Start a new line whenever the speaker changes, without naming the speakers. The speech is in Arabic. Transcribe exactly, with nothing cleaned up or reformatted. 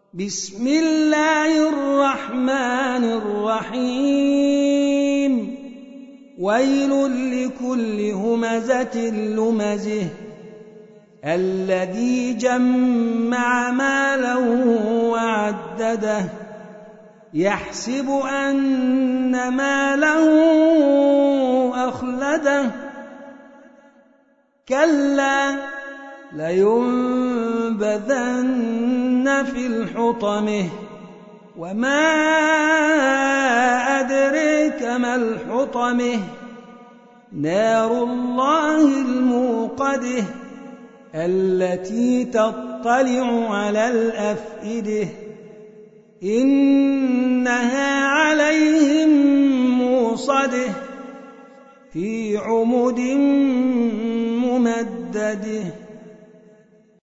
بسم الله الرحمن الرحيم ويل لكل همزة لمزه الذي جمع مالا وعدده يحسب أن ماله أخلده كلا لينبذن في الحطمة وما أدريك ما الحطمة نار الله الموقدة التي تطلع على الأفئدة إنها عليهم موصدة في عمد ممدده